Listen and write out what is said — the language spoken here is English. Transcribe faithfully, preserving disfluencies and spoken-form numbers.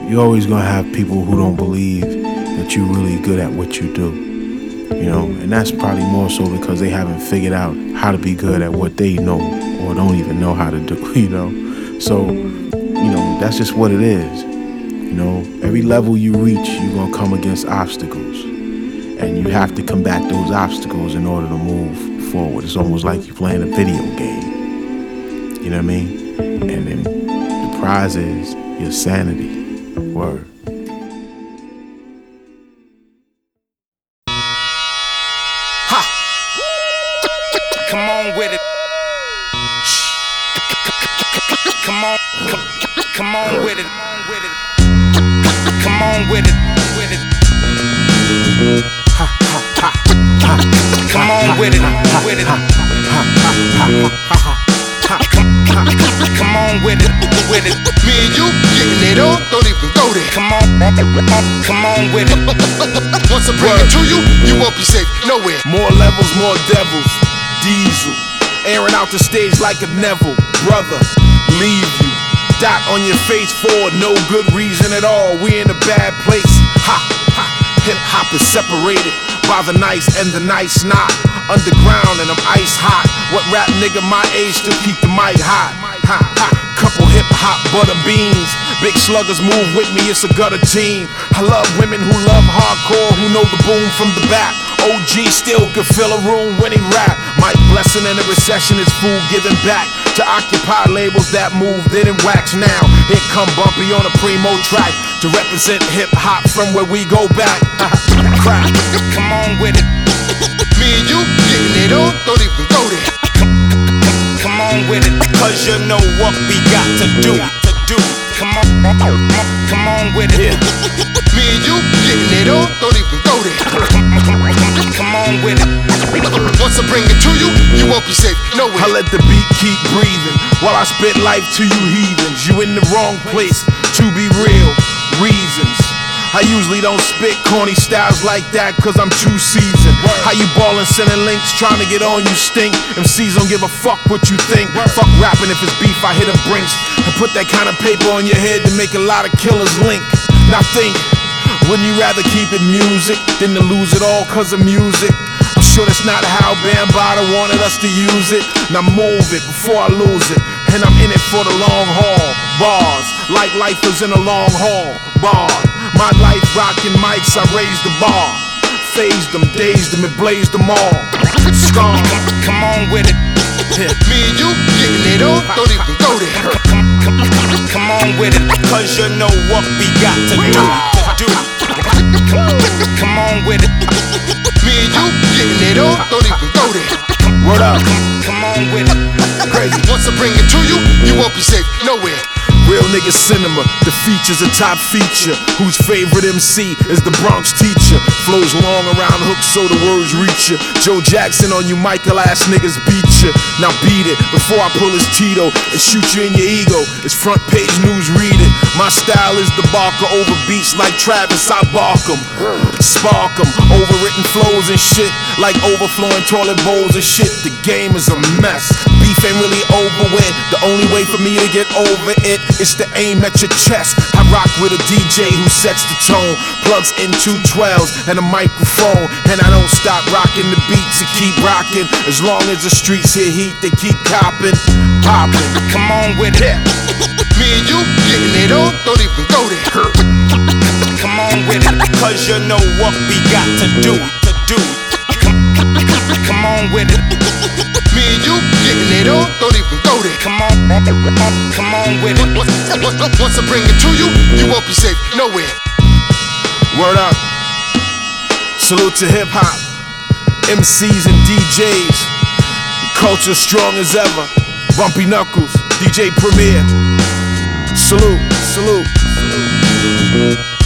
you're always gonna have people who don't believe that you're really good at what you do. You know, and that's probably more so because they haven't figured out how to be good at what they know or don't even know how to do, you know. So, you know, that's just what it is. You know, every level you reach, you're gonna come against obstacles. And you have to combat those obstacles in order to move forward. It's almost like you're playing a video game. You know what I mean? And then the prize is your sanity. Word. Come on with it. Come on, come on with it. Come on with it. With it. Ha ha ha ha. Come on with it. With it. Ha ha ha ha. Come on with it. With it. Me and you getting it on. Don't even go there. Come on, come on with it. Once I bring it to you, you won't be safe nowhere. More levels, more devils. Diesel, airing out the stage like a Neville. Brother, leave you. Dot on your face for no good reason at all. We in a bad place. Ha, ha. Hip hop is separated by the nice and the nice not. Underground and I'm ice hot. What rap nigga my age still keep the mic hot? Ha, ha. Couple hip hop butter beans. Big sluggers move with me, it's a gutter team. I love women who love hardcore, who know the boom from the back. O G still could fill a room when he rap. Mike Blessing in a recession is food giving back to occupy labels that move, didn't wax now. Here come Bumpy on a primo track to represent hip hop from where we go back. Crack. Come on with it. Me and you getting it on. Don't even go there. Come on with it. Cause you know what we got to do. To do. Come on, come on with it. Me and you getting it on. Don't even go there. Come on with it. Once I bring it to you, you won't be safe nowhere. I let the beat keep breathing while I spit life to you heathens. You in the wrong place to be real. Reasons I usually don't spit corny styles like that cause I'm too seasoned. How you ballin', sending links, trying to get on, you stink. M Cs don't give a fuck what you think. Fuck rapping if it's beef, I hit a brinks and put that kind of paper on your head to make a lot of killers link. Now think, wouldn't you rather keep it music than to lose it all cause of music? I'm sure that's not how Bambaataa wanted us to use it. Now move it before I lose it. And I'm in it for the long haul. Bars, like lifers in a long haul. Bar, my life rocking mics, I raised the bar. Phased them, dazed them, and blazed them all. Scar, come on with it. Me and you getting it on. Don't even go there. Come on with it. Cause you know what we got to do. To do. Come on with it. Me and you getting it on. Don't even go there. Word up. Come on with it. Crazy. Once I bring it to you, you won't be safe nowhere. Real nigga cinema, the feature's a top feature. Whose favorite M C is the Bronx teacher. Flows long around hooks so the words reach you. Joe Jackson on you Michael ass niggas beat you. Now beat it before I pull his Tito and shoot you in your ego. It's front page news, read it. My style is the barker over beats like Travis, I bark 'em. Spark 'em, overwritten flows and shit. Like overflowing toilet bowls and shit. The game is a mess. Beef ain't really over with. The only way for me to get over it is to aim at your chest. I rock with a D J who sets the tone. Plugs in two twelves and a microphone. And I don't stop rocking the beats and keep rocking. As long as the streets hear heat, they keep copping. Popping. Come on with it. Me and you getting it on. Don't even go there. Come on with it. Cause you know what we got to do. To do. Come on with it. Me and you getting it on. Don't even go there. Come on, come on with it. Once I bring it to you, you won't be safe nowhere. Word up. Salute to hip hop, M Cs and D Js. The culture strong as ever. Bumpy Knuckles, D J Premier. Salute, salute, salute.